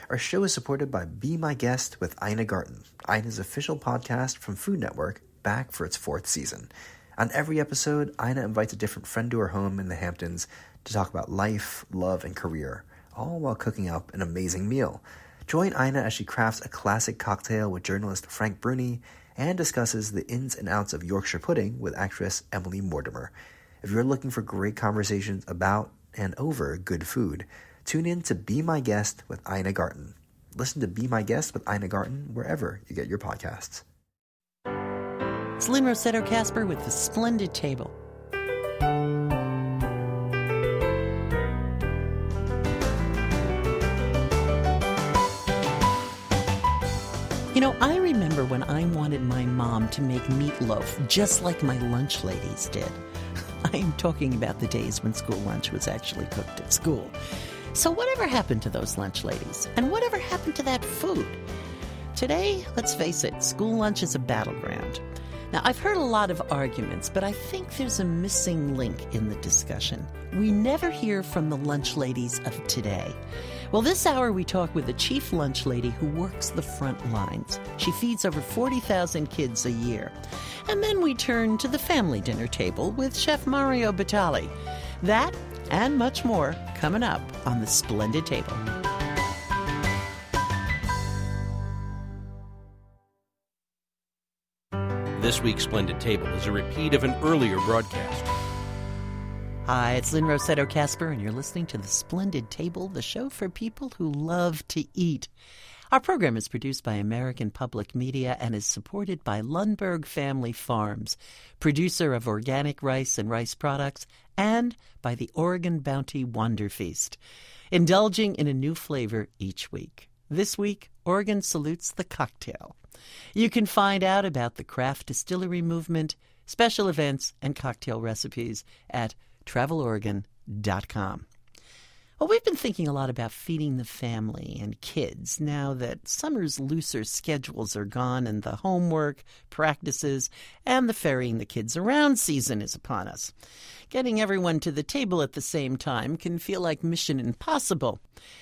Our show is supported by Be My Guest with Ina Garten, Ina's official podcast from Food Network, back for its 4th season. On every episode, Ina invites a different friend to her home in the Hamptons to talk about life, love, and career, all while cooking up an amazing meal. Join Ina as she crafts a classic cocktail with journalist Frank Bruni and discusses the ins and outs of Yorkshire pudding with actress Emily Mortimer. If you're looking for great conversations about and over good food, tune in to Be My Guest with Ina Garten. Listen to Be My Guest with Ina Garten wherever you get your podcasts. It's Lynn Rossetto Kasper with The Splendid Table. You know, I remember when I wanted my mom to make meatloaf just like my lunch ladies did. I'm talking about the days when school lunch was actually cooked at school. So whatever happened to those lunch ladies? And whatever happened to that food? Today, let's face it, school lunch is a battleground. Now, I've heard a lot of arguments, but I think there's a missing link in the discussion. We never hear from the lunch ladies of today. Well, this hour we talk with a chief lunch lady who works the front lines. She feeds over 40,000 kids a year. And then we turn to the family dinner table with Chef Mario Batali. That and much more coming up on The Splendid Table. This week's Splendid Table is a repeat of an earlier broadcast. Hi, it's Lynn Rossetto Kasper, and you're listening to The Splendid Table, the show for people who love to eat. Our program is produced by American Public Media and is supported by Lundberg Family Farms, producer of organic rice and rice products, and by the Oregon Bounty Wonder Feast, indulging in a new flavor each week. This week, Oregon salutes the cocktail. You can find out about the craft distillery movement, special events, and cocktail recipes at traveloregon.com. Well, we've been thinking a lot about feeding the family and kids now that summer's looser schedules are gone and the homework, practices, and the ferrying the kids around season is upon us. Getting everyone to the table at the same time can feel like mission impossible.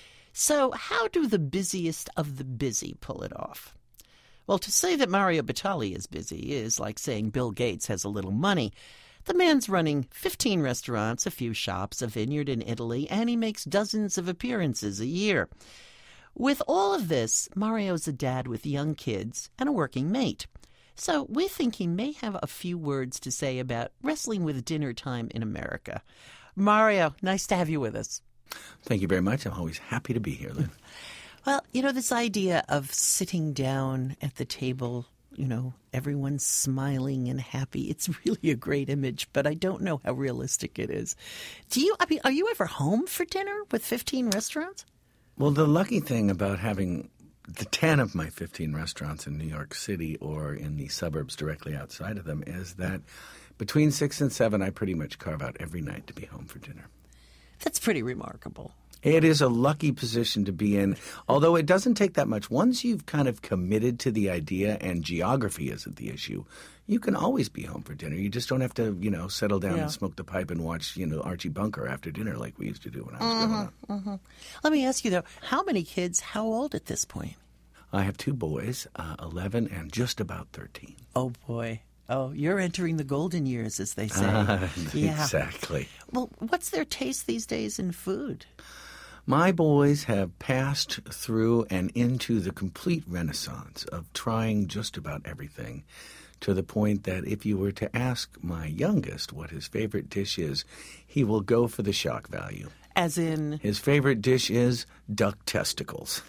So how do the busiest of the busy pull it off? Well, to say that Mario Batali is busy is like saying Bill Gates has a little money. The man's running 15 restaurants, a few shops, a vineyard in Italy, and he makes dozens of appearances a year. With all of this, Mario's a dad with young kids and a working mate. So we think he may have a few words to say about wrestling with dinner time in America. Mario, nice to have you with us. Thank you very much. I'm always happy to be here, Lynn. Well, you know, this idea of sitting down at the table, you know, everyone's smiling and happy. It's really a great image, but I don't know how realistic it is. Are you ever home for dinner with 15 restaurants? Well, the lucky thing about having the 10 of my 15 restaurants in New York City or in the suburbs directly outside of them is that between 6 and 7, I pretty much carve out every night to be home for dinner. That's pretty remarkable. It is a lucky position to be in, although it doesn't take that much. Once you've kind of committed to the idea and geography isn't the issue, you can always be home for dinner. You just don't have to, settle down and smoke the pipe and watch, Archie Bunker after dinner like we used to do when I was growing up. Mm-hmm. Let me ask you, though, how many kids, how old at this point? I have 2 boys, 11 and just about 13. Oh, boy. Oh, you're entering the golden years, as they say. Yeah. Exactly. Well, what's their taste these days in food? My boys have passed through and into the complete renaissance of trying just about everything, to the point that if you were to ask my youngest what his favorite dish is, he will go for the shock value. As in? His favorite dish is duck testicles.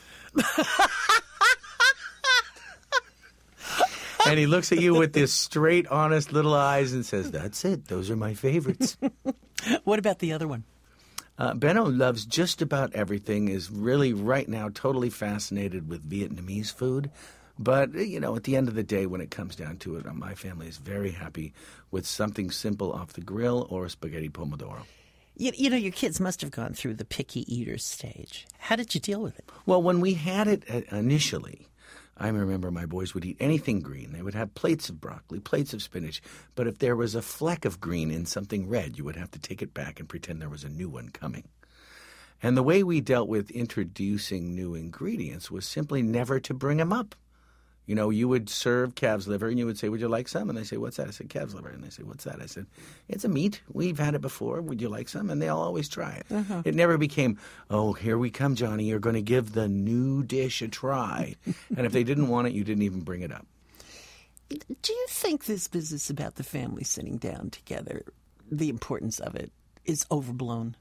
And he looks at you with this straight, honest little eyes and says, "That's it. Those are my favorites." What about the other one? Benno loves just about everything, is really right now totally fascinated with Vietnamese food. But, at the end of the day, when it comes down to it, my family is very happy with something simple off the grill or spaghetti pomodoro. Your kids must have gone through the picky eater stage. How did you deal with it? Well, when we had it initially, I remember my boys would eat anything green. They would have plates of broccoli, plates of spinach. But if there was a fleck of green in something red, you would have to take it back and pretend there was a new one coming. And the way we dealt with introducing new ingredients was simply never to bring them up. You know, you would serve calf's liver, and you would say, would you like some? And they say, what's that? I said, calf's liver. And they say, what's that? I said, it's a meat. We've had it before. Would you like some? And they'll always try it. Uh-huh. It never became, oh, here we come, Johnny. You're going to give the new dish a try. And if they didn't want it, you didn't even bring it up. Do you think this business about the family sitting down together, the importance of it, is overblown?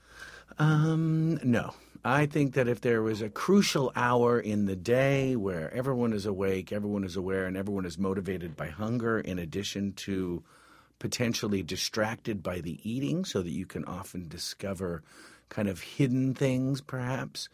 No. I think that if there was a crucial hour in the day where everyone is awake, everyone is aware, and everyone is motivated by hunger, in addition to potentially distracted by the eating, so that you can often discover kind of hidden things, perhaps,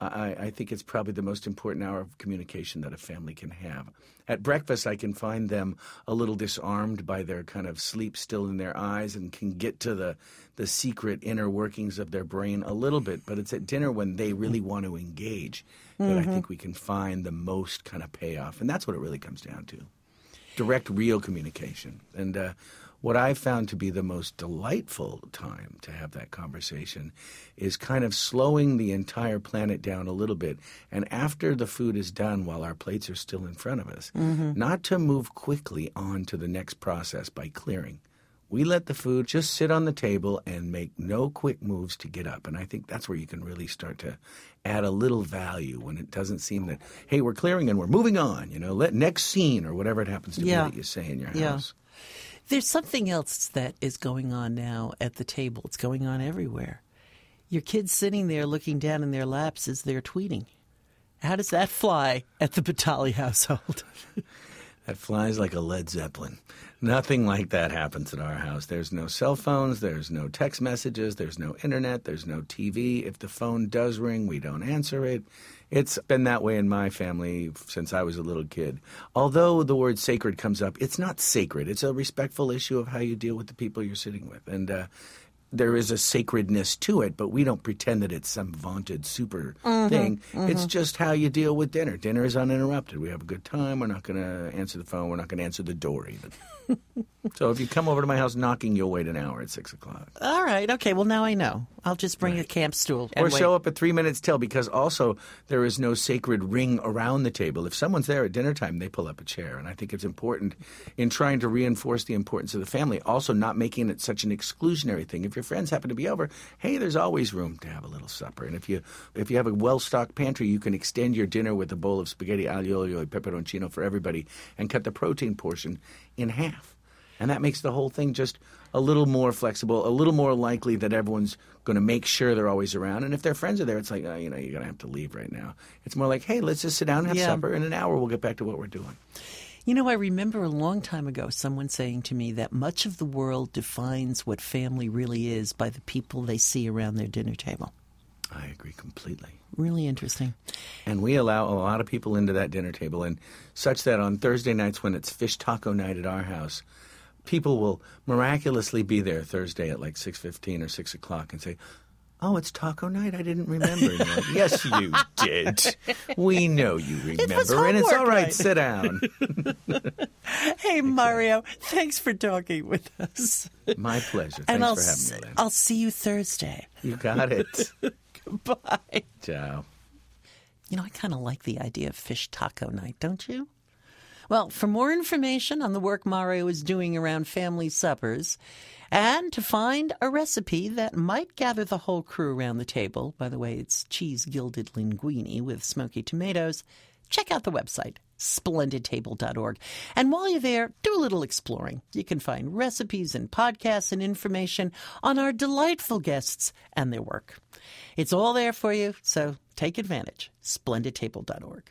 I think it's probably the most important hour of communication that a family can have. At breakfast, I can find them a little disarmed by their kind of sleep still in their eyes and can get to the secret inner workings of their brain a little bit. But it's at dinner when they really want to engage that I think we can find the most kind of payoff. And that's what it really comes down to. Direct, real communication. And what I found to be the most delightful time to have that conversation is kind of slowing the entire planet down a little bit. And after the food is done, while our plates are still in front of us, not to move quickly on to the next process by clearing. We let the food just sit on the table and make no quick moves to get up. And I think that's where you can really start to add a little value when it doesn't seem that, hey, we're clearing and we're moving on, you know, next scene or whatever it happens to be that you say in your house. There's something else that is going on now at the table. It's going on everywhere. Your kids sitting there looking down in their laps as they're tweeting. How does that fly at the Batali household? That flies like a Led Zeppelin. Nothing like that happens at our house. There's no cell phones, there's no text messages, there's no internet, there's no TV. If the phone does ring, we don't answer it. It's been that way in my family since I was a little kid. Although the word sacred comes up, it's not sacred. It's a respectful issue of how you deal with the people you're sitting with. And there is a sacredness to it, but we don't pretend that it's some vaunted super thing. It's just how you deal with dinner. Dinner is uninterrupted. We have a good time. We're not going to answer the phone. We're not going to answer the door even. So if you come over to my house knocking, you'll wait an hour at 6 o'clock. All right. Okay. Well, now I know. I'll just bring a camp stool. Or show up at 3 minutes till, because also there is no sacred ring around the table. If someone's there at dinner time, they pull up a chair. And I think it's important in trying to reinforce the importance of the family, also not making it such an exclusionary thing. If your friends happen to be over, hey, there's always room to have a little supper. And if you have a well-stocked pantry, you can extend your dinner with a bowl of spaghetti aglio olio e peperoncino for everybody and cut the protein portion in half. And that makes the whole thing just a little more flexible, a little more likely that everyone's going to make sure they're always around. And if their friends are there, it's like, oh, you know, you're going to have to leave right now. It's more like, hey, let's just sit down and have supper. In an hour, we'll get back to what we're doing. You know, I remember a long time ago someone saying to me that much of the world defines what family really is by the people they see around their dinner table. I agree completely. Really interesting. And we allow a lot of people into that dinner table, and such that on Thursday nights when it's fish taco night at our house, people will miraculously be there Thursday at like 6:15 or 6 o'clock and say, oh, it's taco night? I didn't remember. Yes, you did. We know you remember, and it's all right. Night. Sit down. Hey, Mario, thanks for talking with us. My pleasure. And thanks for having me, Lynn. I'll see you Thursday. You got it. Goodbye. Ciao. You know, I kind of like the idea of fish taco night, don't you? Well, for more information on the work Mario is doing around family suppers, and to find a recipe that might gather the whole crew around the table, by the way, it's cheese-gilded linguine with smoky tomatoes, check out the website, splendidtable.org. And while you're there, do a little exploring. You can find recipes and podcasts and information on our delightful guests and their work. It's all there for you, so take advantage. splendidtable.org.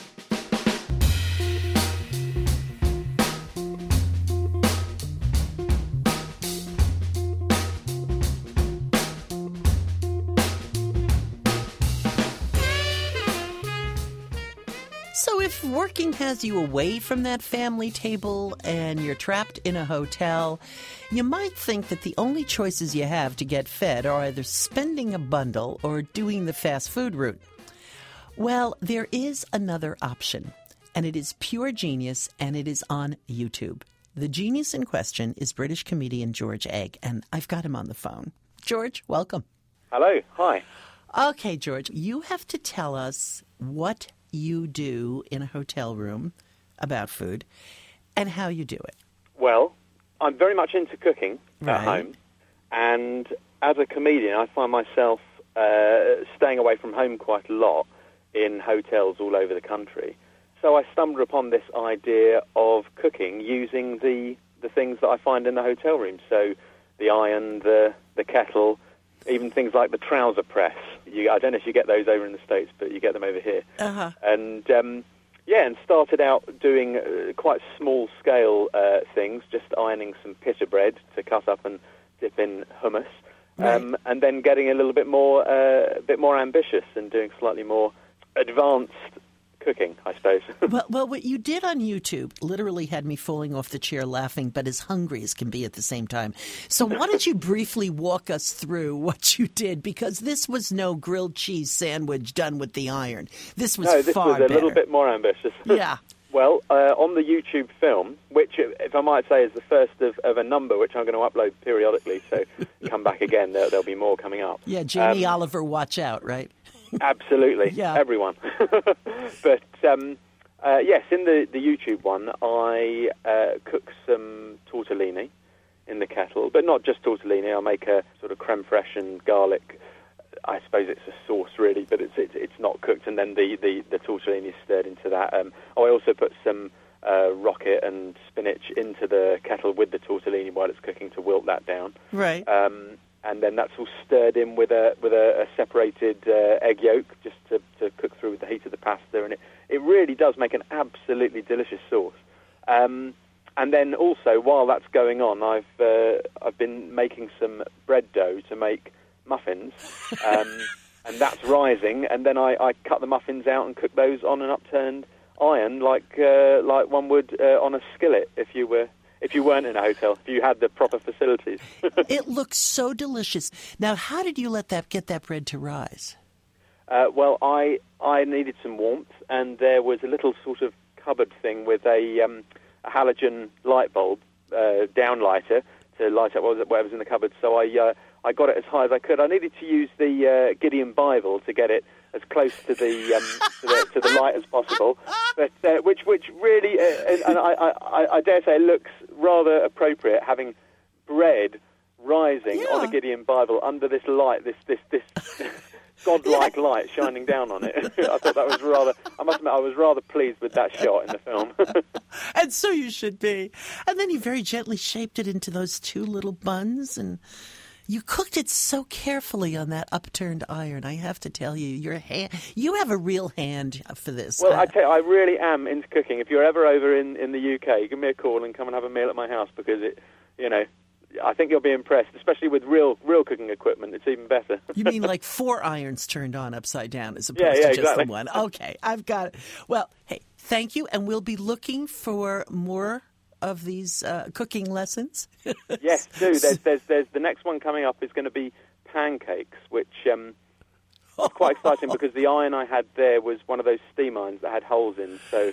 So if working has you away from that family table and you're trapped in a hotel, you might think that the only choices you have to get fed are either spending a bundle or doing the fast food route. Well, there is another option, and it is pure genius, and it is on YouTube. The genius in question is British comedian George Egg, and I've got him on the phone. George, welcome. Hello. Hi. Okay, George, you have to tell us what you do in a hotel room about food and how you do it. Well, I'm very much into cooking Right. at home, and as a comedian, I find myself staying away from home quite a lot in hotels all over the country. So I stumbled upon this idea of cooking using the things that I find in the hotel room. So the iron, the kettle, even things like the trouser press. I don't know if you get those over in the States, but you get them over here. Uh-huh. And and started out doing quite small-scale things, just ironing some pita bread to cut up and dip in hummus, Right. and then getting a little bit more ambitious and doing slightly more advanced cooking, I suppose. Well, what you did on YouTube literally had me falling off the chair laughing, but as hungry as can be at the same time. So why don't you briefly walk us through what you did? Because this was no grilled cheese sandwich done with the iron. This was No, this far was a better. little bit more ambitious. Yeah. Well, on the YouTube film, which, if I might say, is the first of a number, which I'm going to upload periodically, so come back again, there'll be more coming up. Yeah, Jamie Oliver, watch out, right? Absolutely, Yeah. everyone. But, yes, in the YouTube one, I cook some tortellini in the kettle, but not just tortellini. I'll make a sort of creme fraiche and garlic. I suppose it's a sauce, really, but it's not cooked, and then the tortellini is stirred into that. I also put some rocket and spinach into the kettle with the tortellini while it's cooking to wilt that down. Right. And then that's all stirred in with a separated egg yolk just to cook through with the heat of the pasta, and it really does make an absolutely delicious sauce. And then also, while that's going on, I've been making some bread dough to make muffins, and that's rising, and then I cut the muffins out and cook those on an upturned iron like one would on a skillet if you weren't in a hotel, if you had the proper facilities. It looks so delicious. Now, how did you get that bread to rise? Well, I needed some warmth, and there was a little sort of cupboard thing with a halogen light bulb downlighter to light up whatever's in the cupboard. So I got it as high as I could. I needed to use the Gideon Bible to get it as close to the light as possible, but which really, and I dare say, it looks rather appropriate having bread rising on a Gideon Bible under this light, this godlike light shining down on it. I thought that was I must admit, I was rather pleased with that shot in the film. And so you should be. And then you very gently shaped it into those two little buns, and you cooked it so carefully on that upturned iron. I have to tell you, you have a real hand for this. Well, I tell you, I really am into cooking. If you're ever over in the UK, give me a call and come and have a meal at my house, because I think you'll be impressed, especially with real cooking equipment. It's even better. You mean like 4 irons turned on upside down as opposed to just exactly. the one? Okay, I've got it. Well, hey, thank you, and we'll be looking for more of these cooking lessons. Yes, do. There's the next one coming up is going to be pancakes, which is quite exciting because the iron I had there was one of those steam irons that had holes in. So,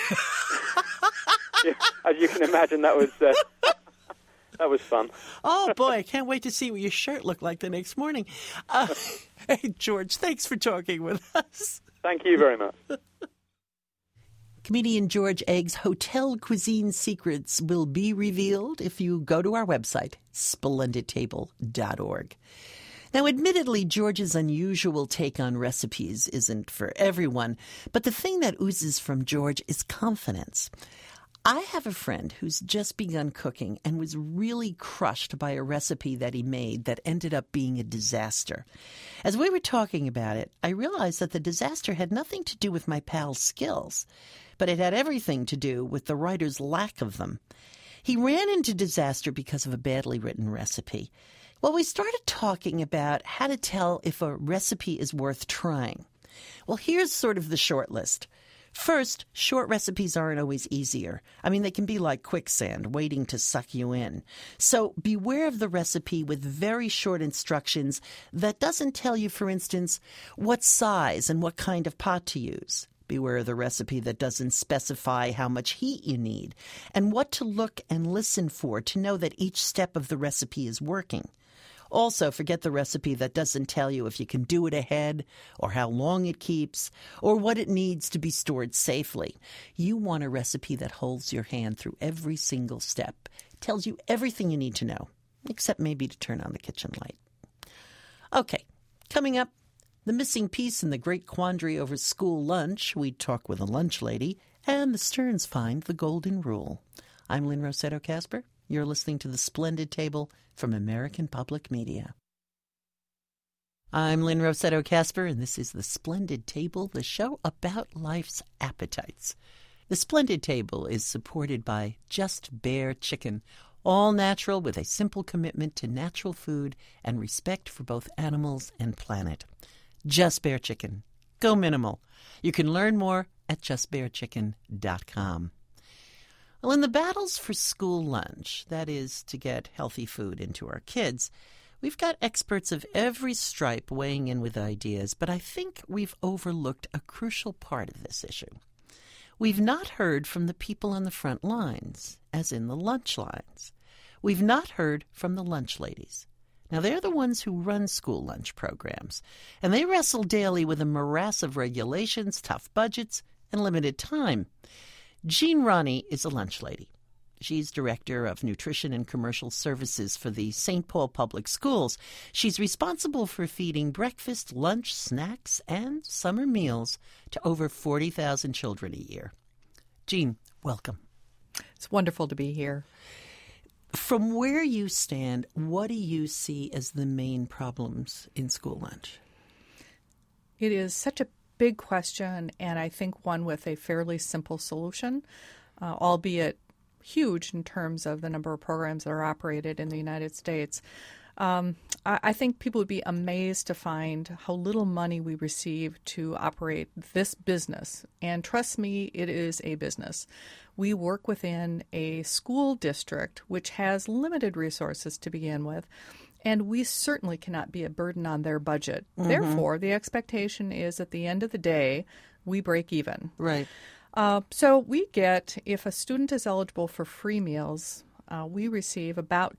as you can imagine, that was fun. Oh, boy, I can't wait to see what your shirt looked like the next morning. Hey, George, thanks for talking with us. Thank you very much. Comedian George Egg's hotel cuisine secrets will be revealed if you go to our website, splendidtable.org. Now, admittedly, George's unusual take on recipes isn't for everyone, but the thing that oozes from George is confidence. I have a friend who's just begun cooking and was really crushed by a recipe that he made that ended up being a disaster. As we were talking about it, I realized that the disaster had nothing to do with my pal's skills, but it had everything to do with the writer's lack of them. He ran into disaster because of a badly written recipe. Well, we started talking about how to tell if a recipe is worth trying. Well, here's sort of the short list. First, short recipes aren't always easier. I mean, they can be like quicksand, waiting to suck you in. So beware of the recipe with very short instructions that doesn't tell you, for instance, what size and what kind of pot to use. Beware of the recipe that doesn't specify how much heat you need and what to look and listen for to know that each step of the recipe is working. Also, forget the recipe that doesn't tell you if you can do it ahead, or how long it keeps, or what it needs to be stored safely. You want a recipe that holds your hand through every single step, tells you everything you need to know, except maybe to turn on the kitchen light. Okay, coming up, the missing piece in the great quandary over school lunch. We talk with a lunch lady, and the Sterns find the golden rule. I'm Lynn Rossetto Kasper. You're listening to The Splendid Table from American Public Media. I'm Lynn Rossetto Kasper, and this is The Splendid Table, the show about life's appetites. The Splendid Table is supported by Just Bare Chicken, all natural with a simple commitment to natural food and respect for both animals and planet. Just Bare Chicken. Go minimal. You can learn more at justbarechicken.com. Well, in the battles for school lunch, that is, to get healthy food into our kids, we've got experts of every stripe weighing in with ideas, but I think we've overlooked a crucial part of this issue. We've not heard from the people on the front lines, as in the lunch lines. We've not heard from the lunch ladies. Now, they're the ones who run school lunch programs, and they wrestle daily with a morass of regulations, tough budgets, and limited time. Jean Ronnie is a lunch lady. She's Director of Nutrition and Commercial Services for the St. Paul Public Schools. She's responsible for feeding breakfast, lunch, snacks, and summer meals to over 40,000 children a year. Jean, welcome. It's wonderful to be here. From where you stand, what do you see as the main problems in school lunch? It is such a big question, and I think one with a fairly simple solution, albeit huge in terms of the number of programs that are operated in the United States. I think people would be amazed to find how little money we receive to operate this business. And trust me, it is a business. We work within a school district which has limited resources to begin with, and we certainly cannot be a burden on their budget. Mm-hmm. Therefore, the expectation is at the end of the day, we break even. Right. So we get, if a student is eligible for free meals, we receive about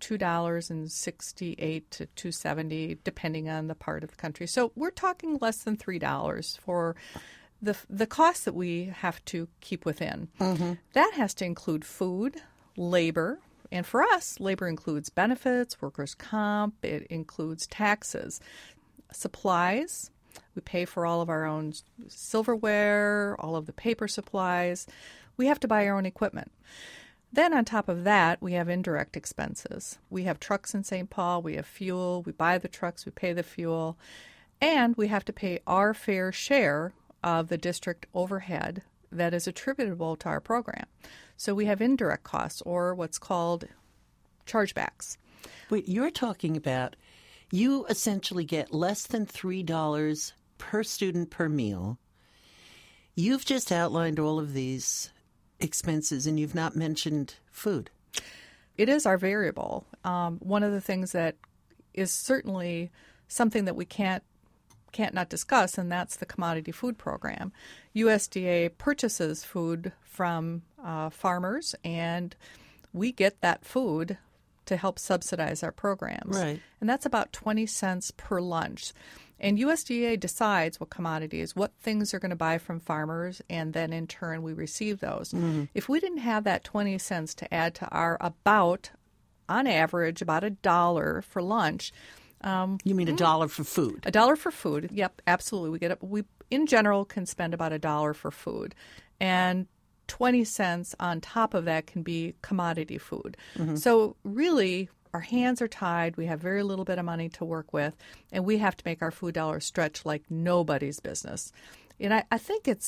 $2.68 to $2.70, depending on the part of the country. So we're talking less than $3 for the cost that we have to keep within. Mm-hmm. That has to include food, labor, and for us, labor includes benefits, workers' comp, it includes taxes, supplies. We pay for all of our own silverware, all of the paper supplies. We have to buy our own equipment. Then on top of that, we have indirect expenses. We have trucks in St. Paul. We have fuel. We buy the trucks. We pay the fuel. And we have to pay our fair share of the district overhead that is attributable to our program. So we have indirect costs, or what's called chargebacks. Wait, you're talking about you essentially get less than $3 per student per meal. You've just outlined all of these expenses, and you've not mentioned food. It is our variable. One of the things that is certainly something that we can't not discuss, and that's the commodity food program. USDA purchases food from farmers, and we get that food to help subsidize our programs. Right. And that's about 20 cents per lunch. And USDA decides what commodities, what things are going to buy from farmers, and then in turn we receive those. Mm-hmm. If we didn't have that 20 cents to add to our on average, about $1 for lunch. You mean $1 for food? $1 for food. Yep, absolutely. We in general can spend about $1 for food, and 20 cents on top of that can be commodity food. Mm-hmm. So really, our hands are tied. We have very little bit of money to work with, and we have to make our food dollars stretch like nobody's business. And I think it's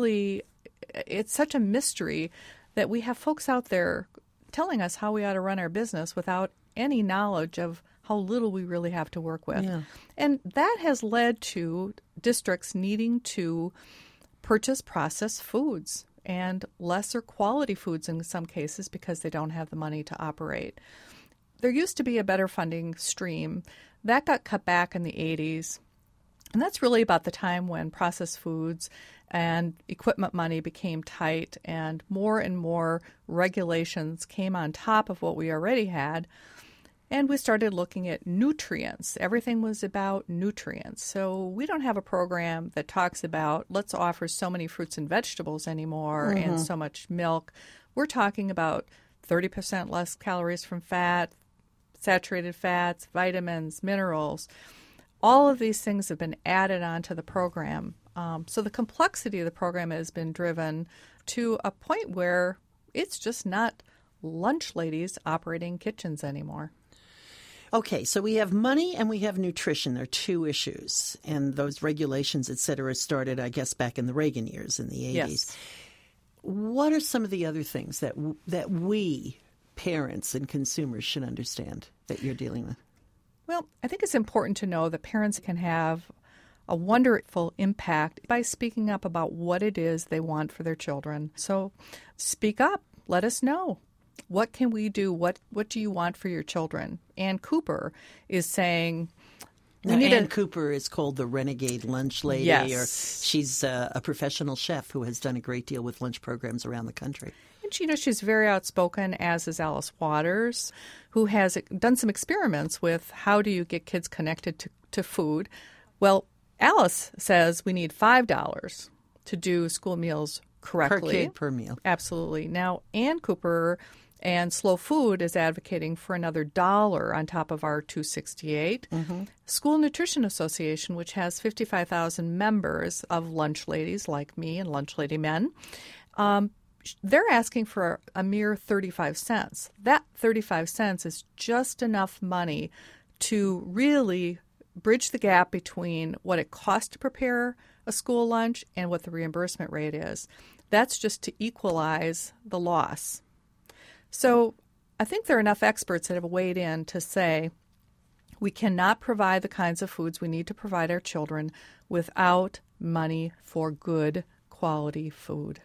such a mystery that we have folks out there telling us how we ought to run our business without any knowledge of how little we really have to work with. Yeah. And that has led to districts needing to purchase processed foods and lesser quality foods in some cases because they don't have the money to operate. There used to be a better funding stream. That got cut back in the 80s. And that's really about the time when processed foods and equipment money became tight and more regulations came on top of what we already had. And we started looking at nutrients. Everything was about nutrients. So we don't have a program that talks about let's offer so many fruits and vegetables anymore and so much milk. We're talking about 30% less calories from fat, saturated fats, vitamins, minerals. All of these things have been added onto the program. So the complexity of the program has been driven to a point where it's just not lunch ladies operating kitchens anymore. Okay, so we have money and we have nutrition. They're two issues. And those regulations, et cetera, started, I guess, back in the Reagan years in the 80s. Yes. What are some of the other things that we, parents and consumers, should understand that you're dealing with? Well, I think it's important to know that parents can have a wonderful impact by speaking up about what it is they want for their children. So speak up. Let us know. What can we do? What do you want for your children? Ann Cooper is saying... Ann Cooper is called the Renegade Lunch Lady. Yes. Or she's a professional chef who has done a great deal with lunch programs around the country. And, she's very outspoken, as is Alice Waters, who has done some experiments with how do you get kids connected to food. Well, Alice says we need $5 to do school meals correctly. Per kid, per meal. Absolutely. Now, Ann Cooper and Slow Food is advocating for another $1 on top of our $2.68. School Nutrition Association, which has 55,000 members of lunch ladies like me and lunch lady men, they're asking for a mere 35 cents. That 35 cents is just enough money to really bridge the gap between what it costs to prepare a school lunch and what the reimbursement rate is. That's just to equalize the loss. So I think there are enough experts that have weighed in to say we cannot provide the kinds of foods we need to provide our children without money for good quality food.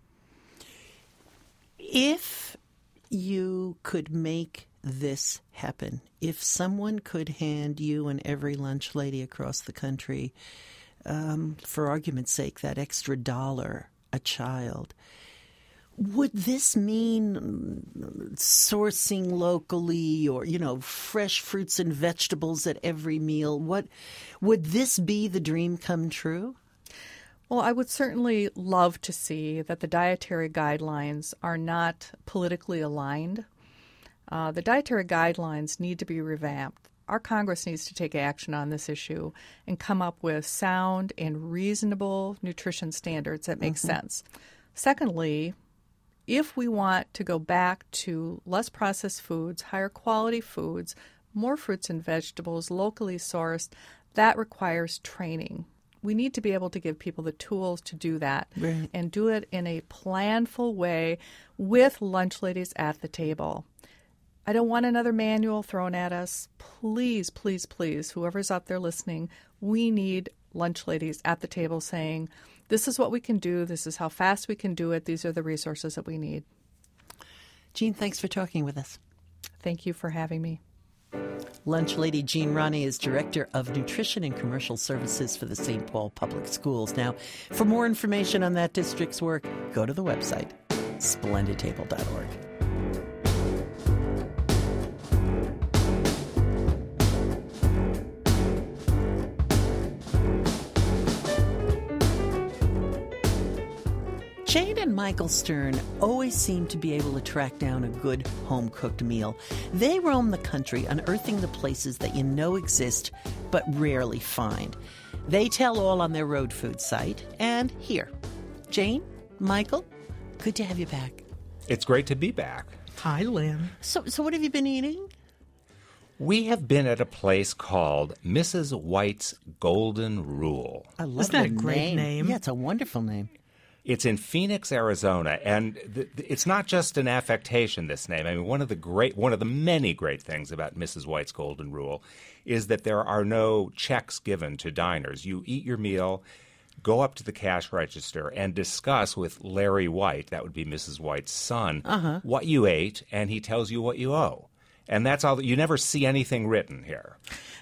If you could make this happen, if someone could hand you and every lunch lady across the country, for argument's sake, that extra $1 a child, would this mean sourcing locally or, fresh fruits and vegetables at every meal? Would this be the dream come true? Well, I would certainly love to see that the dietary guidelines are not politically aligned. The dietary guidelines need to be revamped. Our Congress needs to take action on this issue and come up with sound and reasonable nutrition standards that make sense. Secondly, if we want to go back to less processed foods, higher quality foods, more fruits and vegetables, locally sourced, that requires training. We need to be able to give people the tools to do that and do it in a planful way with lunch ladies at the table. I don't want another manual thrown at us. Please, please, please, whoever's out there listening, we need lunch ladies at the table saying, this is what we can do. This is how fast we can do it. These are the resources that we need. Jean, thanks for talking with us. Thank you for having me. Lunch Lady Jean Roney is Director of Nutrition and Commercial Services for the St. Paul Public Schools. Now, for more information on that district's work, go to the website, splendidtable.org. Jane and Michael Stern always seem to be able to track down a good home-cooked meal. They roam the country unearthing the places that you know exist but rarely find. They tell all on their road food site and here. Jane, Michael, good to have you back. It's great to be back. Hi, Lynn. So what have you been eating? We have been at a place called Mrs. White's Golden Rule. I love Isn't that the a great name? Yeah, it's a wonderful name. It's in Phoenix, Arizona, and it's not just an affectation, this name. I mean, one of the many great things about Mrs. White's Golden Rule is that there are no checks given to diners. You eat your meal, go up to the cash register, and discuss with Larry White, that would be Mrs. White's son, what you ate, and he tells you what you owe. And that's all. You never see anything written here.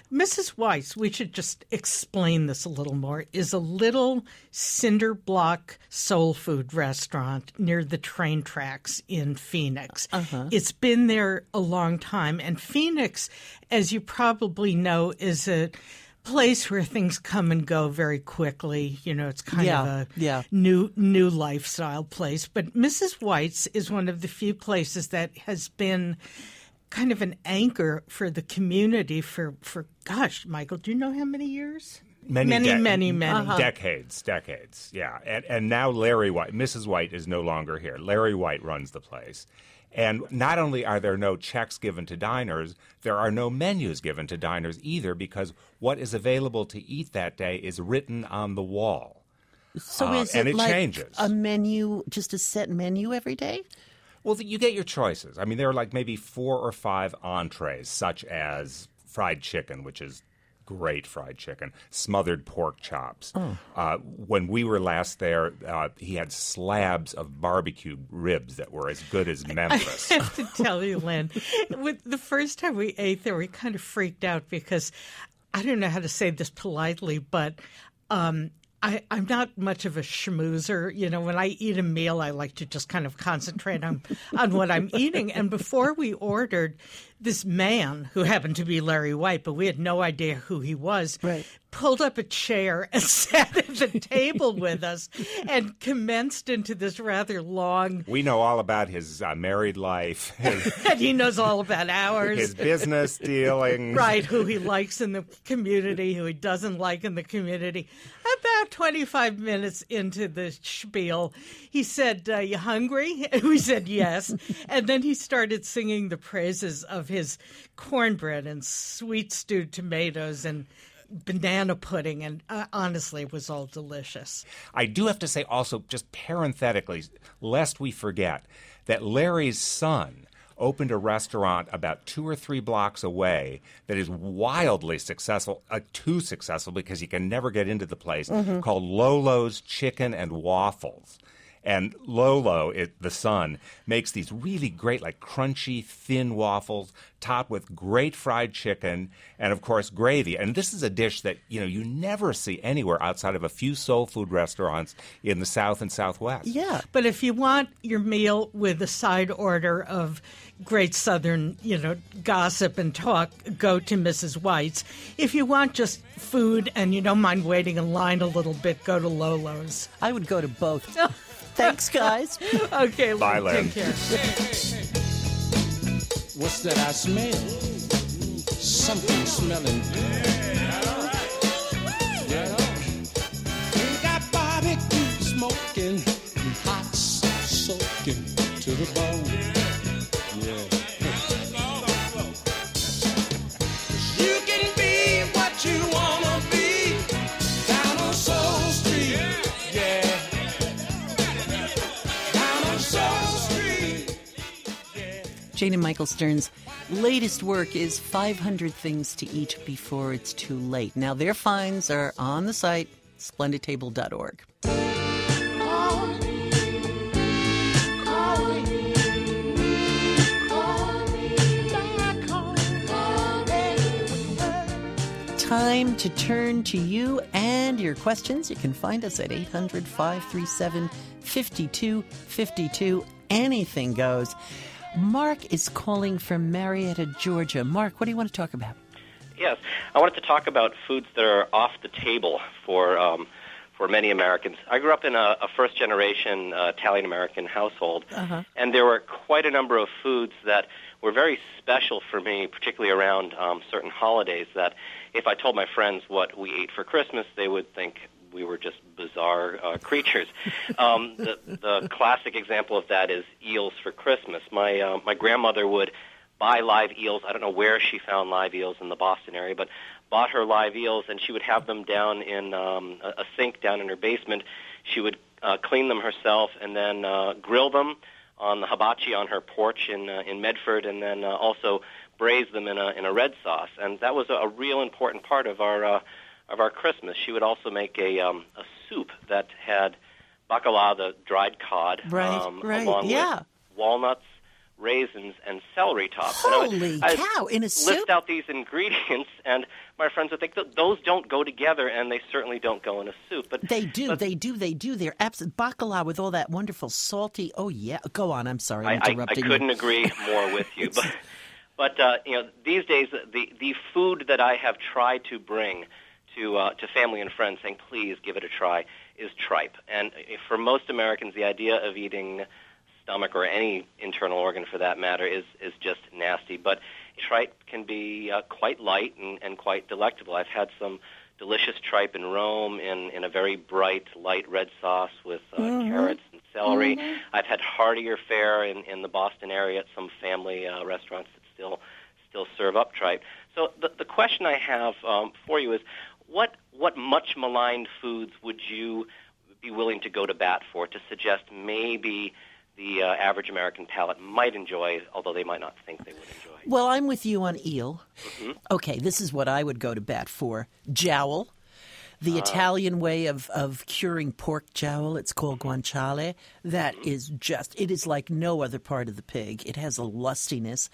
Mrs. White's, we should just explain this a little more, is a little cinder block soul food restaurant near the train tracks in Phoenix. It's been there a long time. And Phoenix, as you probably know, is a place where things come and go very quickly. You know, it's kind of a new lifestyle place. But Mrs. White's is one of the few places that has been kind of an anchor for the community for gosh, Michael, do you know how many years? Many. Decades, yeah. And now Larry White, Mrs. White is no longer here. Larry White runs the place. And not only are there no checks given to diners, there are no menus given to diners either, because what is available to eat that day is written on the wall. So is and it it like changes. a menu, just a set menu every day? Well, you get your choices. I mean, there are like maybe 4 or 5 entrees, such as fried chicken, which is great fried chicken, smothered pork chops. When we were last there, he had slabs of barbecue ribs that were as good as Memphis. I have to tell you, Lynn, the first time we ate there, we kind of freaked out because I don't know how to say this politely, but I'm not much of a schmoozer. You know, when I eat a meal, I like to just kind of concentrate on what I'm eating. And before we ordered, this man, who happened to be Larry White, but we had no idea who he was, pulled up a chair and sat at the table with us and commenced into this rather long... We know all about his married life. And he knows all about ours. His business dealings. Right, who he likes in the community, who he doesn't like in the community. About 25 minutes into the spiel, he said, you hungry? And we said yes. And then he started singing the praises of his cornbread and sweet stewed tomatoes and banana pudding, and honestly, it was all delicious. I do have to say also, just parenthetically, lest we forget, that Larry's son opened a restaurant about 2 or 3 blocks away that is wildly successful, too successful because you can never get into the place, called Lolo's Chicken and Waffles. And Lolo, the son, makes these really great, like crunchy, thin waffles topped with great fried chicken and, of course, gravy. And this is a dish that, you never see anywhere outside of a few soul food restaurants in the South and Southwest. Yeah, but if you want your meal with a side order of great Southern, gossip and talk, go to Mrs. White's. If you want just food and you don't mind waiting in line a little bit, go to Lolo's. I would go to both. Thanks, guys. Okay, bye, Lynn. Take care. What's that I smell? Something smelling good. We got barbecue smoking, hot soaking to the bone. You can be what you wanna be down on Soul Street. Jane and Michael Stern's latest work is 500 Things to Eat Before It's Too Late. Now, their finds are on the site, splendidtable.org. Time to turn to you and your questions. You can find us at 800-537-5252. Anything goes. Mark is calling from Marietta, Georgia. Mark, what do you want to talk about? Yes, I wanted to talk about foods that are off the table for many Americans. I grew up in a first-generation Italian-American household, and there were quite a number of foods that were very special for me, particularly around certain holidays, that if I told my friends what we ate for Christmas, they would think we were just bizarre creatures. The classic example of that is eels for Christmas. My grandmother would buy live eels. I don't know where she found live eels in the Boston area, but bought her live eels, and she would have them down in a sink down in her basement. She would clean them herself and then grill them on the hibachi on her porch in Medford, and then also braise them in a red sauce. And that was a real important part of our Christmas. She would also make a soup that had bacala, the dried cod, along with walnuts, raisins, and celery tops. Holy I cow, in a list soup? out these ingredients, and my friends would think that those don't go together, and they certainly don't go in a soup. But They do. They're absolute bacala with all that wonderful salty. Oh yeah, go on. I'm sorry, I'm I interrupting you. couldn't agree more with you. But these days, the food that I have tried to bring to family and friends, saying please give it a try, is tripe. And for most Americans, the idea of eating stomach or any internal organ for that matter is just nasty. But tripe can be quite light and quite delectable. I've had some delicious tripe in Rome in a very bright, light red sauce with carrots and celery. I've had heartier fare in the Boston area at some family restaurants that still serve up tripe. So the question I have for you is, what much maligned foods would you be willing to go to bat for, to suggest maybe the average American palate might enjoy, although they might not think they would enjoy? Well, I'm with you on eel. Okay, this is what I would go to bat for. Jowl. The Italian way of curing pork jowl, it's called guanciale. That is it is like no other part of the pig. It has a lustiness.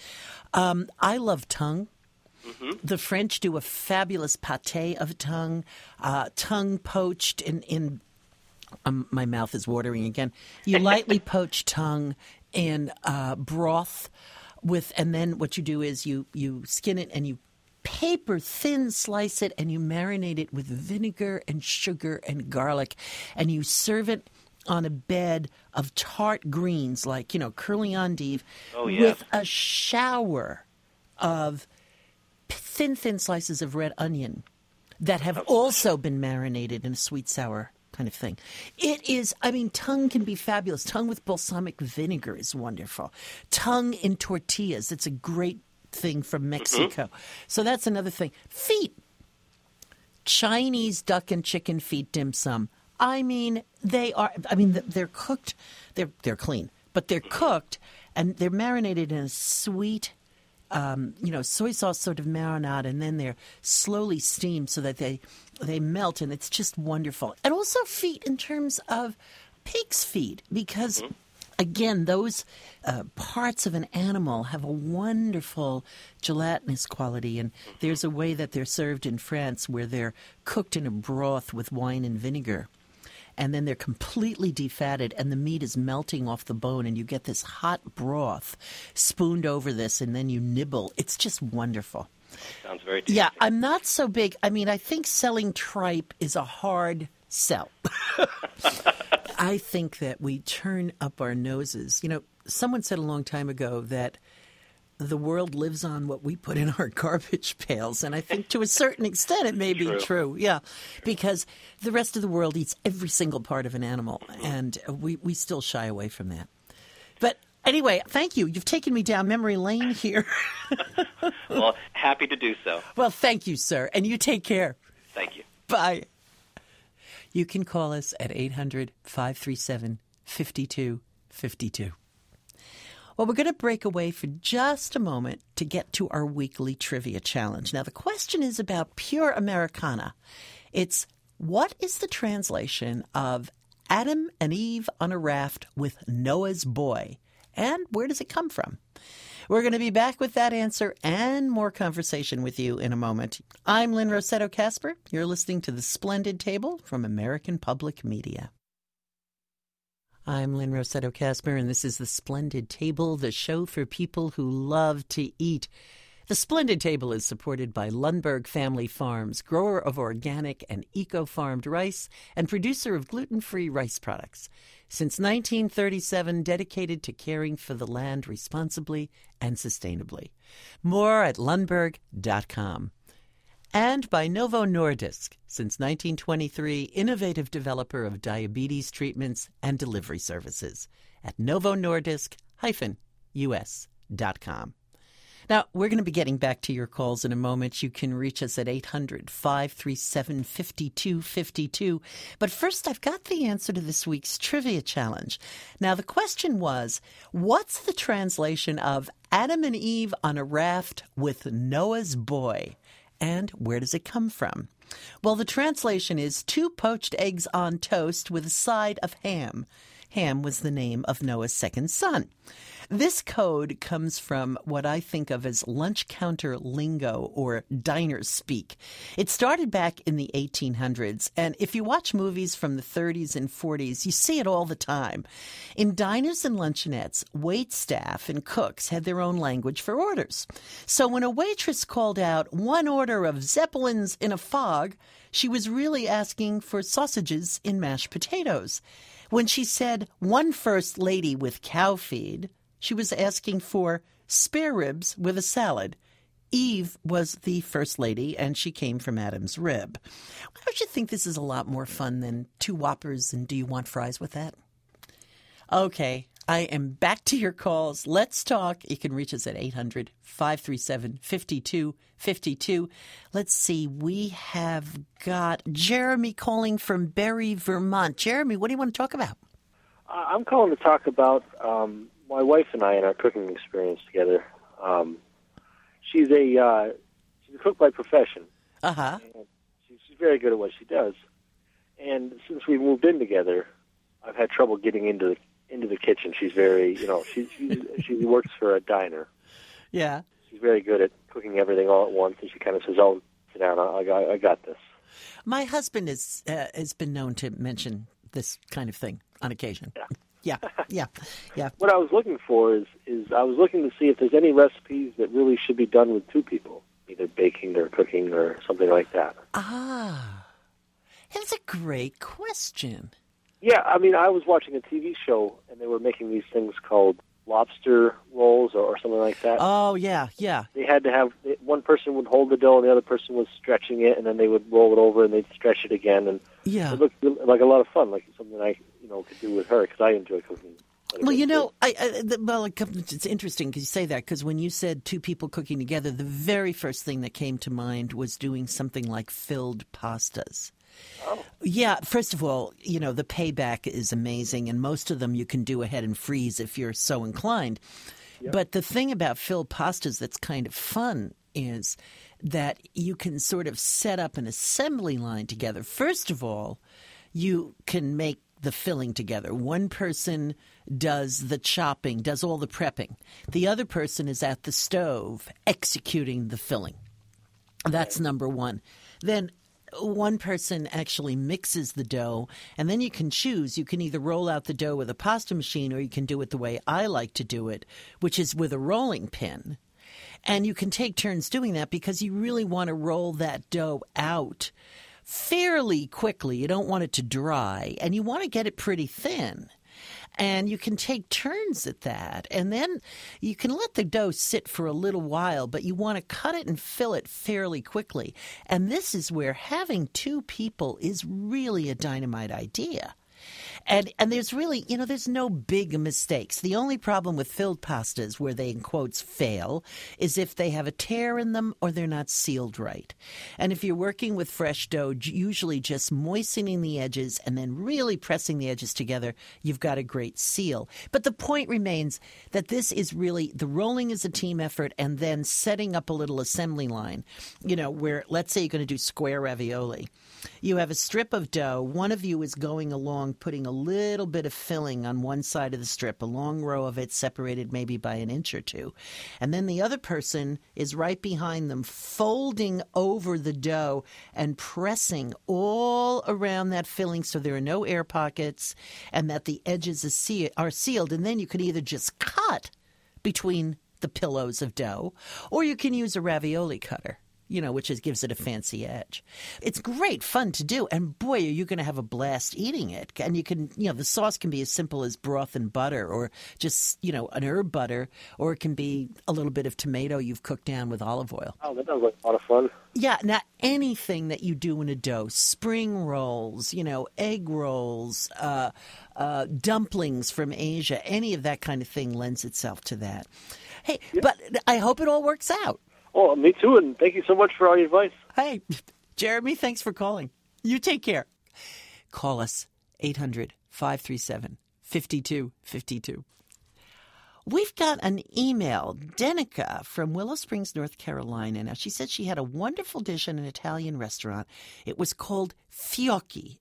I love tongue. The French do a fabulous pâté of tongue, tongue poached in my mouth is watering again. You lightly poach tongue in broth and then what you do is you skin it and you paper thin slice it and you marinate it with vinegar and sugar and garlic, and you serve it on a bed of tart greens like, curly endive with a shower of thin slices of red onion that have also been marinated in a sweet sour kind of thing. It is, tongue can be fabulous. Tongue with balsamic vinegar is wonderful. Tongue in tortillas, it's a great thing from Mexico. So that's another thing. Feet. Chinese duck and chicken feet dim sum. They're cooked. They're clean, but they're cooked and they're marinated in a sweet soy sauce sort of marinade, and then they're slowly steamed so that they melt, and it's just wonderful. And also feet in terms of pig's feet, because, again, those parts of an animal have a wonderful gelatinous quality, and there's a way that they're served in France where they're cooked in a broth with wine and vinegar. And then they're completely defatted, and the meat is melting off the bone, and you get this hot broth spooned over this, and then you nibble. It's just wonderful. Sounds very tasty. Yeah, I'm not so big. I think selling tripe is a hard sell. I think that we turn up our noses. Someone said a long time ago that the world lives on what we put in our garbage pails. And I think to a certain extent it may be true. Yeah, because the rest of the world eats every single part of an animal, and we still shy away from that. But anyway, thank you. You've taken me down memory lane here. Well, happy to do so. Well, thank you, sir. And you take care. Thank you. Bye. You can call us at 800-537-5252. Well, we're going to break away for just a moment to get to our weekly trivia challenge. Now, the question is about pure Americana. It's, what is the translation of Adam and Eve on a raft with Noah's boy? And where does it come from? We're going to be back with that answer and more conversation with you in a moment. I'm Lynn Rossetto Kasper. You're listening to The Splendid Table from American Public Media. I'm Lynn Rossetto Kasper, and this is The Splendid Table, the show for people who love to eat. The Splendid Table is supported by Lundberg Family Farms, grower of organic and eco-farmed rice and producer of gluten-free rice products. Since 1937, dedicated to caring for the land responsibly and sustainably. More at lundberg.com. And by Novo Nordisk, since 1923, innovative developer of diabetes treatments and delivery services at novonordisk-us.com. Now, we're going to be getting back to your calls in a moment. You can reach us at 800-537-5252. But first, I've got the answer to this week's trivia challenge. Now, the question was, what's the translation of Adam and Eve on a raft with Noah's boy? And where does it come from? Well, the translation is 2 poached eggs on toast with a side of ham. Ham was the name of Noah's second son. This code comes from what I think of as lunch counter lingo or diner speak. It started back in the 1800s, and if you watch movies from the 30s and 40s, you see it all the time. In diners and luncheonettes, waitstaff and cooks had their own language for orders. So when a waitress called out 1 order of Zeppelins in a fog, she was really asking for sausages in mashed potatoes. When she said 1 first lady with cow feed, she was asking for spare ribs with a salad. Eve was the first lady, and she came from Adam's rib. Don't you think this is a lot more fun than 2 Whoppers and do you want fries with that? Okay, I am back to your calls. Let's talk. You can reach us at 800-537-5252. Let's see. We have got Jeremy calling from Barrie, Vermont. Jeremy, what do you want to talk about? I'm calling to talk about my wife and I and our cooking experience together. She's a cook by profession. Uh-huh. And she's very good at what she does. And since we moved in together, I've had trouble getting into the kitchen. She's very, she works for a diner. Yeah. She's very good at cooking everything all at once, and she kind of says, "Oh, sit down. I got this." My husband has been known to mention this kind of thing on occasion. Yeah. What I was looking for is I was looking to see if there's any recipes that really should be done with 2 people, either baking or cooking or something like that. Ah, that's a great question. Yeah, I mean, I was watching a TV show, and they were making these things called lobster rolls or something like that. Oh, yeah. They had to have, one person would hold the dough, and the other person was stretching it, and then they would roll it over, and they'd stretch it again. And it looked like a lot of fun, like something I could do with her, because I enjoy cooking. Well, it's interesting because you say that, because when you said 2 people cooking together, the very first thing that came to mind was doing something like filled pastas. Oh. Yeah, first of all, the payback is amazing, and most of them you can do ahead and freeze if you're so inclined. Yep. But the thing about filled pastas that's kind of fun is that you can sort of set up an assembly line together. First of all, you can make the filling together. One person does the chopping, does all the prepping. The other person is at the stove executing the filling. That's number one. Then one person actually mixes the dough, and then you can choose. You can either roll out the dough with a pasta machine, or you can do it the way I like to do it, which is with a rolling pin. And you can take turns doing that because you really want to roll that dough out fairly quickly. You don't want it to dry, and you want to get it pretty thin. And you can take turns at that. And then you can let the dough sit for a little while, but you want to cut it and fill it fairly quickly. And this is where having 2 people is really a dynamite idea. And there's really, there's no big mistakes. The only problem with filled pastas where they, in quotes, fail is if they have a tear in them or they're not sealed right. And if you're working with fresh dough, usually just moistening the edges and then really pressing the edges together, you've got a great seal. But the point remains that this is really, the rolling is a team effort, and then setting up a little assembly line, where, let's say you're going to do square ravioli. You have a strip of dough. One of you is going along, putting a little bit of filling on one side of the strip, a long row of it separated maybe by an inch or 2. And then the other person is right behind them, folding over the dough and pressing all around that filling so there are no air pockets and that the edges are sealed. And then you can either just cut between the pillows of dough, or you can use a ravioli cutter, which gives it a fancy edge. It's great fun to do, and boy, are you going to have a blast eating it. And you can, the sauce can be as simple as broth and butter, or just, an herb butter, or it can be a little bit of tomato you've cooked down with olive oil. Oh, that sounds like a lot of fun. Yeah, now anything that you do in a dough, spring rolls, egg rolls, dumplings from Asia, any of that kind of thing lends itself to that. Hey, but I hope it all works out. Oh, me too, and thank you so much for all your advice. Hey, Jeremy, thanks for calling. You take care. Call us, 800-537-5252. We've got an email, Denica from Willow Springs, North Carolina. Now, she said she had a wonderful dish in an Italian restaurant. It was called fiocchi,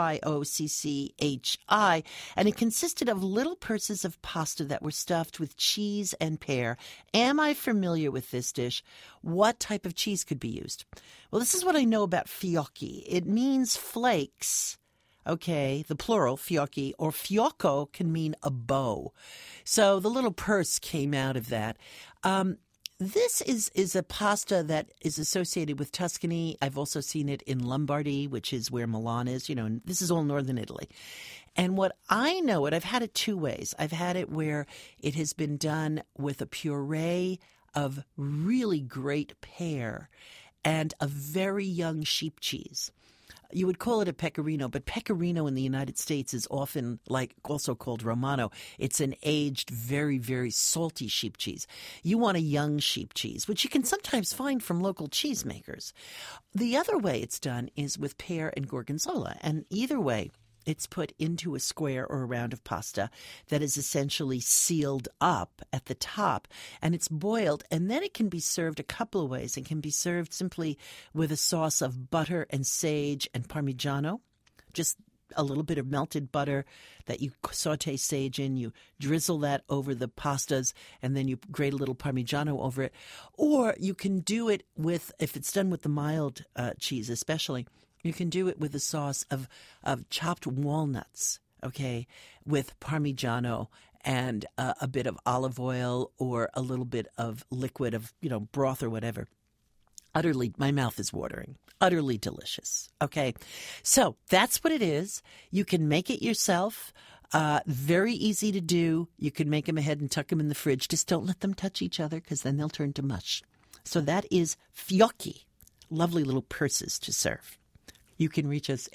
Fiocchi, and it consisted of little purses of pasta that were stuffed with cheese and pear. Am I familiar with this dish? What type of cheese could be used? Well, this is what I know about fiocchi. It means flakes. Okay, the plural, fiocchi, or fiocco can mean a bow. So the little purse came out of that. This is a pasta that is associated with Tuscany. I've also seen it in Lombardy, which is where Milan is. You know, this is all northern Italy. And what I know it, I've had it two ways. I've had it where it has been done with a puree of really great pear and a very young sheep cheese. You would call it a pecorino, but pecorino in the United States is often also called Romano. It's an aged, very, very salty sheep cheese. You want a young sheep cheese, which you can sometimes find from local cheesemakers. The other way it's done is with pear and gorgonzola, and either way, it's put into a square or a round of pasta that is essentially sealed up at the top, and it's boiled, and then it can be served a couple of ways. It can be served simply with a sauce of butter and sage and Parmigiano, just a little bit of melted butter that you saute sage in. You drizzle that over the pastas, and then you grate a little Parmigiano over it. Or you can do it with, if it's done with the mild cheese especially, you can do it with a sauce of chopped walnuts, okay, with Parmigiano and a bit of olive oil or a little bit of liquid of, broth or whatever. Utterly, my mouth is watering. Utterly delicious, okay? So that's what it is. You can make it yourself. Very easy to do. You can make them ahead and tuck them in the fridge. Just don't let them touch each other because then they'll turn to mush. So that is fiocchi. Lovely little purses to serve. You can reach us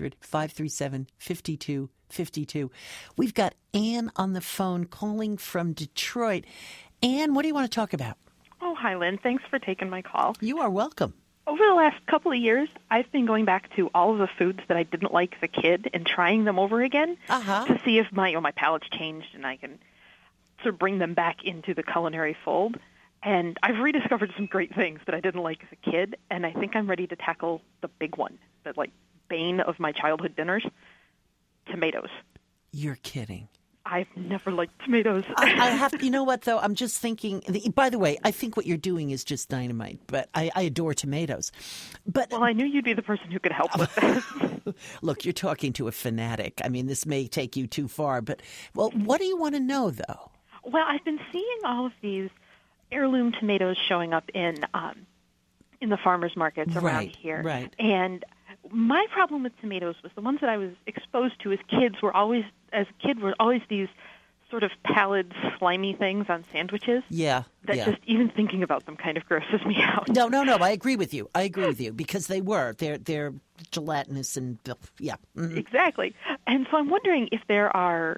800-537-5252. We've got Anne on the phone calling from Detroit. Anne, what do you want to talk about? Oh, hi, Lynn. Thanks for taking my call. You are welcome. Over the last couple of years, I've been going back to all of the foods that I didn't like as a kid and trying them over again to see if my palate's changed and I can sort of bring them back into the culinary fold. And I've rediscovered some great things that I didn't like as a kid, and I think I'm ready to tackle the big one, the bane of my childhood dinners, tomatoes. You're kidding. I've never liked tomatoes. I have. You know what, though? I'm just thinking. By the way, I think what you're doing is just dynamite. But I adore tomatoes. But I knew you'd be the person who could help with this. Look, you're talking to a fanatic. I mean, this may take you too far. But what do you want to know, though? Well, I've been seeing all of these heirloom tomatoes showing up in the farmers markets around here. Right. And my problem with tomatoes was the ones that I was exposed to as kids were always these sort of pallid, slimy things on sandwiches. Yeah. Just even thinking about them kind of grosses me out. No. I agree with you. Because they're gelatinous and yeah. Mm-hmm. Exactly. And so I'm wondering if there are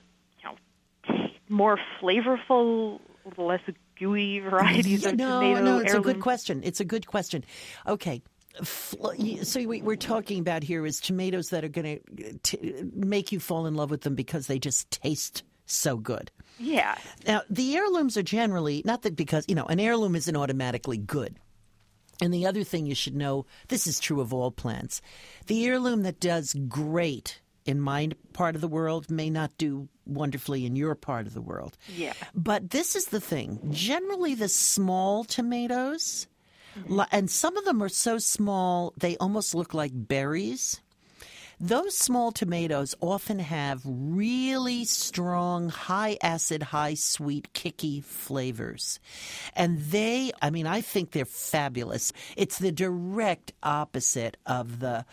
more flavorful, less gooey varieties of tomato. No, it's a good question. Okay. So we're talking about here is tomatoes that are going to make you fall in love with them because they just taste so good. Yeah. Now, the heirlooms are generally, not that because, an heirloom isn't automatically good. And the other thing you should know, this is true of all plants, the heirloom that does great in my part of the world may not do wonderfully in your part of the world. Yeah. But this is the thing. Generally, the small tomatoes, and some of them are so small they almost look like berries. Those small tomatoes often have really strong, high-acid, high-sweet, kicky flavors. And I think they're fabulous. It's the direct opposite of the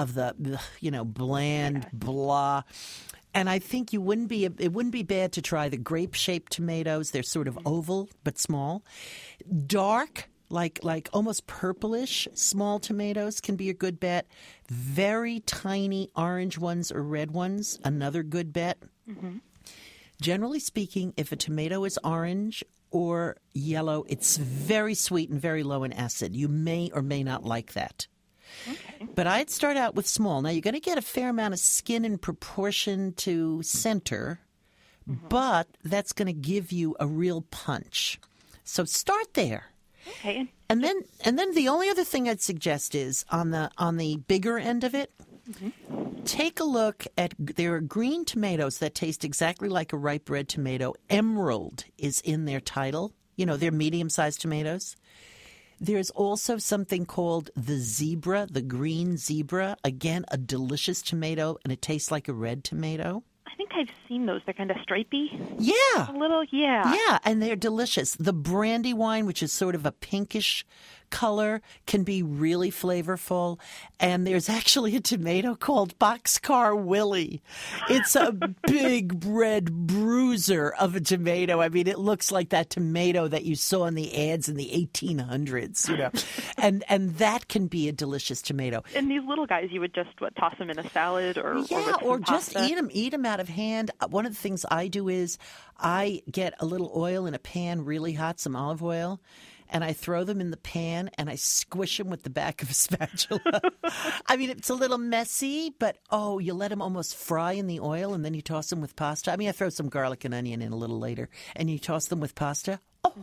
bland, blah. And I think it wouldn't be bad to try the grape-shaped tomatoes. They're sort of oval but small. Dark, like almost purplish small tomatoes can be a good bet. Very tiny orange ones or red ones, another good bet. Mm-hmm. Generally speaking, if a tomato is orange or yellow, it's very sweet and very low in acid. You may or may not like that. Okay. But I'd start out with small. Now, you're going to get a fair amount of skin in proportion to center, but that's going to give you a real punch. So start there. Okay. And then the only other thing I'd suggest is on the bigger end of it, take a look at, there are green tomatoes that taste exactly like a ripe red tomato. Emerald is in their title. You know, they're medium-sized tomatoes. There's also something called the zebra, the green zebra. Again, a delicious tomato, and it tastes like a red tomato. I think I've seen those. They're kind of stripy. Yeah. A little, yeah. Yeah, and they're delicious. The Brandywine, which is sort of a pinkish color, can be really flavorful. And there's actually a tomato called Boxcar Willie. It's a big red bruiser of a tomato. I mean, it looks like that tomato that you saw in the ads in the 1800s, you know. and that can be a delicious tomato. And these little guys, you would just toss them in a salad or just eat them out of hand. One of the things I do is I get a little oil in a pan, really hot, some olive oil, and I throw them in the pan and I squish them with the back of a spatula. I mean, it's a little messy, but you let them almost fry in the oil and then you toss them with pasta. I mean, I throw some garlic and onion in a little later and you toss them with pasta.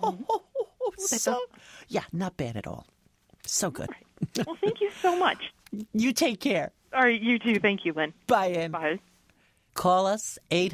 Yeah, not bad at all. So good. Right. Well, thank you so much. You take care. All right, you too. Thank you, Lynn. Bye, Ann. Bye. Call us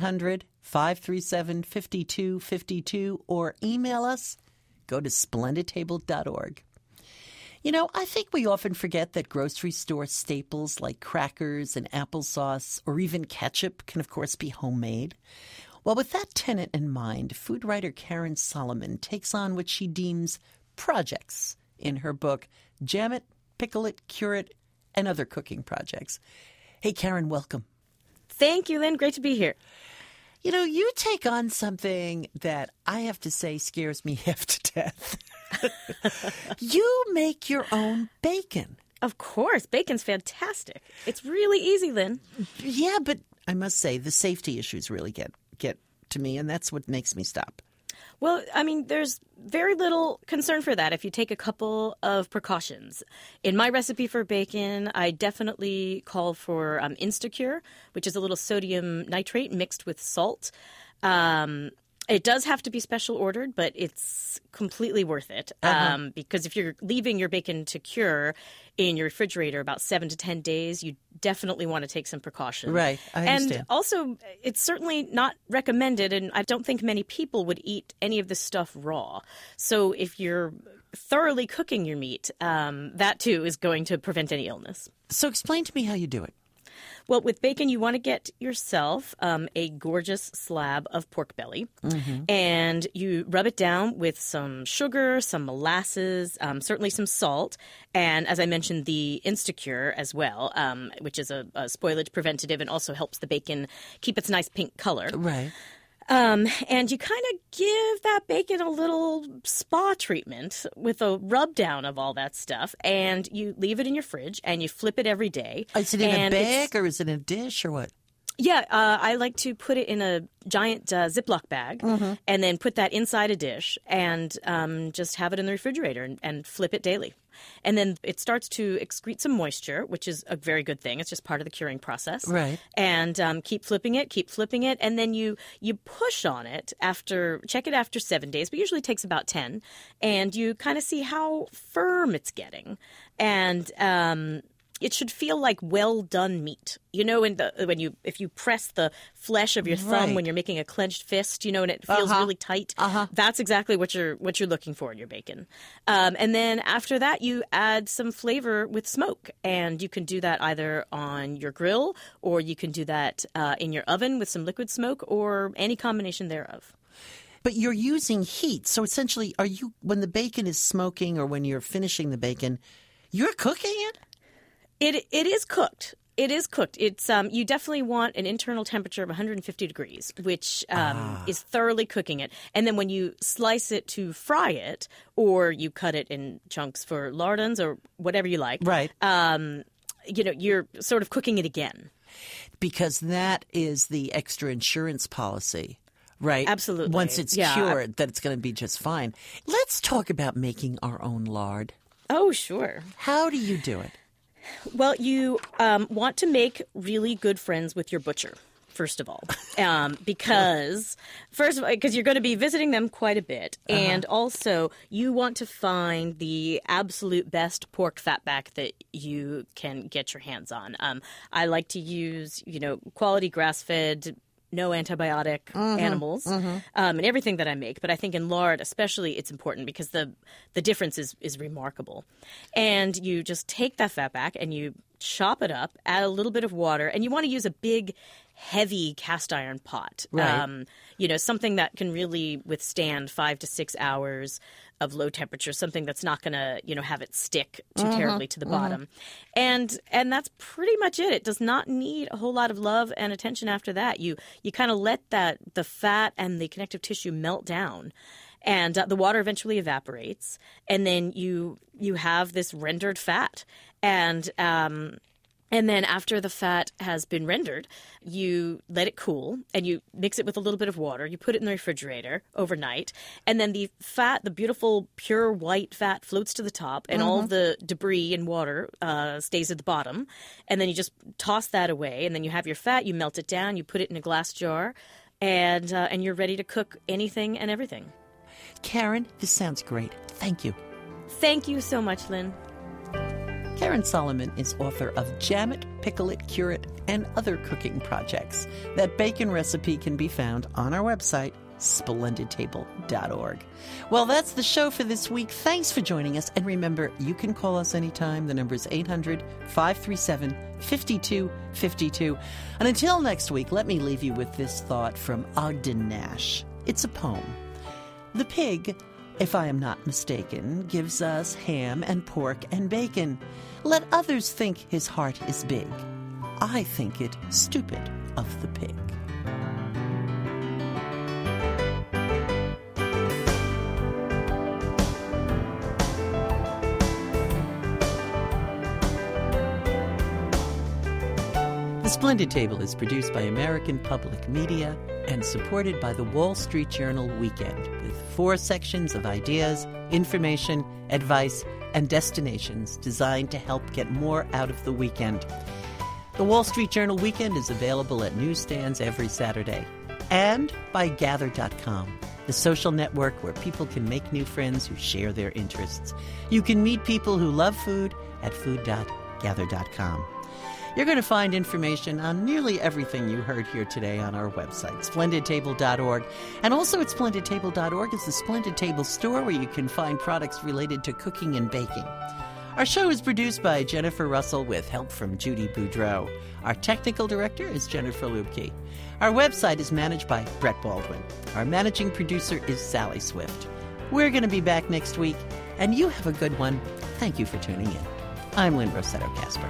800-537-5252 or email us. Go to splendidtable.org. You know, I think we often forget that grocery store staples like crackers and applesauce or even ketchup can, of course, be homemade. Well, with that tenet in mind, food writer Karen Solomon takes on what she deems projects in her book, Jam It, Pickle It, Cure It, and Other Cooking Projects. Hey, Karen, welcome. Thank you, Lynn. Great to be here. You know, you take on something that I have to say scares me half to death. You make your own bacon. Of course. Bacon's fantastic. It's really easy, Lynn. Yeah, but I must say the safety issues really get to me, and that's what makes me stop. Well, I mean, there's very little concern for that if you take a couple of precautions. In my recipe for bacon, I definitely call for Instacure, which is a little sodium nitrate mixed with salt. It does have to be special ordered, but it's completely worth it because if you're leaving your bacon to cure in your refrigerator about 7 to 10 days, you definitely want to take some precautions. Right, I understand. And also, it's certainly not recommended, and I don't think many people would eat any of this stuff raw. So if you're thoroughly cooking your meat, that too is going to prevent any illness. So explain to me how you do it. Well, with bacon, you want to get yourself a gorgeous slab of pork belly, and you rub it down with some sugar, some molasses, certainly some salt, and as I mentioned, the Instacure as well, which is a spoilage preventative and also helps the bacon keep its nice pink color. Right. And you kind of give that bacon a little spa treatment with a rub down of all that stuff, and you leave it in your fridge, and you flip it every day. Is it in a bag or is it in a dish or what? Yeah, I like to put it in a giant Ziploc bag and then put that inside a dish and just have it in the refrigerator and flip it daily. And then it starts to excrete some moisture, which is a very good thing. It's just part of the curing process. Right. And keep flipping it. And then you push on it check it after 7 days, but usually takes about 10. And you kind of see how firm it's getting. And it should feel like well done meat. You know, if you press the flesh of your thumb when you're making a clenched fist, you know, and it feels really tight. That's exactly what you're looking for in your bacon. And then after that, you add some flavor with smoke, and you can do that either on your grill or you can do that in your oven with some liquid smoke or any combination thereof. But you're using heat, so essentially, when the bacon is smoking or when you're finishing the bacon, you're cooking it? It is cooked. It is cooked. It's you definitely want an internal temperature of 150 degrees, which is thoroughly cooking it. And then when you slice it to fry it, or you cut it in chunks for lardons or whatever you like, right? You're sort of cooking it again. Because that is the extra insurance policy. Right. Absolutely. Once it's cured, that it's going to be just fine. Let's talk about making our own lard. Oh, sure. How do you do it? Well, you want to make really good friends with your butcher. first of all, because you're going to be visiting them quite a bit, and also you want to find the absolute best pork fatback that you can get your hands on. I like to use, quality grass-fed, no antibiotic animals and everything that I make. But I think in lard especially it's important because the difference is remarkable. And you just take that fatback and you chop it up, add a little bit of water, and you want to use a big, heavy cast iron pot. Right. Something that can really withstand 5 to 6 hours of low temperature, something that's not going to, have it stick too terribly to the bottom. And that's pretty much it. It does not need a whole lot of love and attention after that. You kind of let the fat and the connective tissue melt down. And the water eventually evaporates. And then you have this rendered fat. And then after the fat has been rendered, you let it cool and you mix it with a little bit of water. You put it in the refrigerator overnight. And then the fat, the beautiful pure white fat, floats to the top and all the debris and water stays at the bottom. And then you just toss that away. And then you have your fat, you melt it down, you put it in a glass jar, and you're ready to cook anything and everything. Karen, this sounds great. Thank you. Thank you so much, Lynn. Karen Solomon is author of Jam It, Pickle It, Cure It, and other cooking projects. That bacon recipe can be found on our website, splendidtable.org. Well, that's the show for this week. Thanks for joining us. And remember, you can call us anytime. The number is 800-537-5252. And until next week, let me leave you with this thought from Ogden Nash. It's a poem. The pig, if I am not mistaken, gives us ham and pork and bacon. Let others think his heart is big. I think it stupid of the pig. The Splendid Table is produced by American Public Media and supported by the Wall Street Journal Weekend, with 4 sections of ideas, information, advice, and destinations designed to help get more out of the weekend. The Wall Street Journal Weekend is available at newsstands every Saturday. And by Gather.com, the social network where people can make new friends who share their interests. You can meet people who love food at food.gather.com. You're going to find information on nearly everything you heard here today on our website, splendidtable.org. And also at splendidtable.org is the Splendid Table store where you can find products related to cooking and baking. Our show is produced by Jennifer Russell with help from Judy Boudreau. Our technical director is Jennifer Lubke. Our website is managed by Brett Baldwin. Our managing producer is Sally Swift. We're going to be back next week, and you have a good one. Thank you for tuning in. I'm Lynn Rossetto Kasper.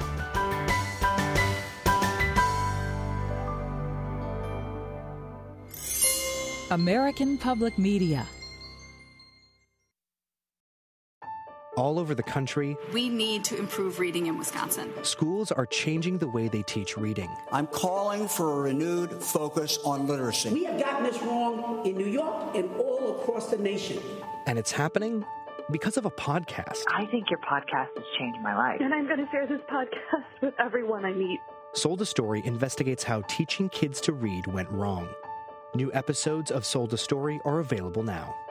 American Public Media. All over the country, we need to improve reading in Wisconsin. Schools are changing the way they teach reading. I'm calling for a renewed focus on literacy. We have gotten this wrong in New York and all across the nation. And it's happening because of a podcast. I think your podcast has changed my life. And I'm going to share this podcast with everyone I meet. Sold a Story investigates how teaching kids to read went wrong. New episodes of Sold a Story are available now.